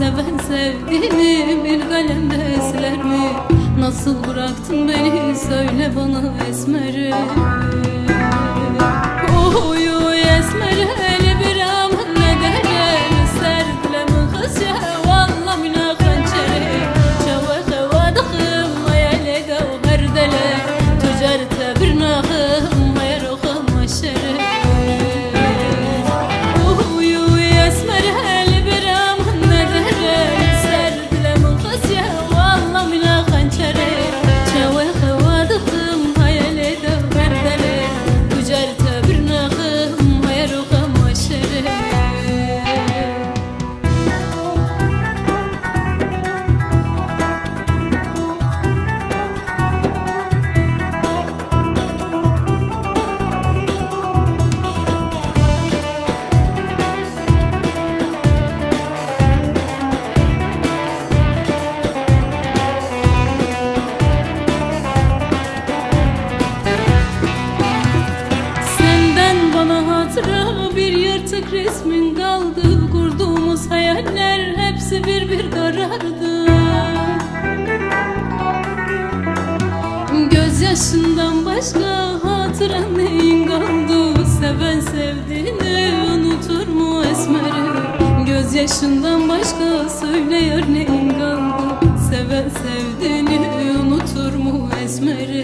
seven sevdiğini bir kalemde siler mi? Nasıl bıraktın beni söyle bana esmeri. Oy esmeri hele bir aman ne derler serdile mi kız ya valla mina hançeri. Çava kavadıkım hayale gav herdele tücerte bir nahım hayar okam aşere. Oy esmeri hele bir aman ne derler serdile mi kız ya valla mina hançeri. Çava kavadıkım hayale gav herdele tücerte bir nahım hayar okam aşere. Bir yırtık resmin kaldı, kurduğumuz hayaller hepsi bir karardı. Gözyaşından başka hatıran neyin kaldı? Seven sevdiğini unutur mu esmeri? Gözyaşından başka söylüyor neyin kaldı? Seven sevdiğini unutur mu esmeri?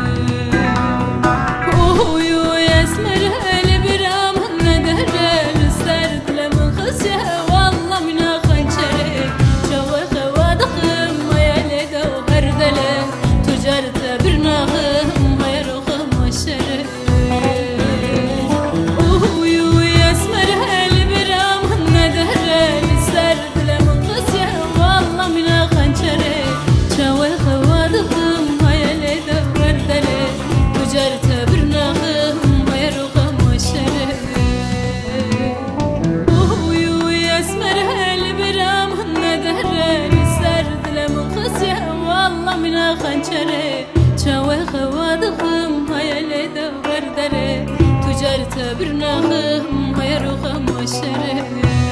Oy esmeri hele bir aman ne derler serdile mi kız ya valla mina hançeri. Çava kavadıkım hayale gav herdele tücarte bir nahım hayar okam aşere. Oy esmeri hele bir aman ne derler serdile mi kız ya valla mina hançeri. Çava kavadıkım hayale gav herdele tücarte bir nahım hayar okam aşere. Oy esmeri hele bir aman ne derler serdile mi kız ya valla mina hançeri. Çava kavadıkım hayale gav herdele tücarte bir nahım hayar okam aşere.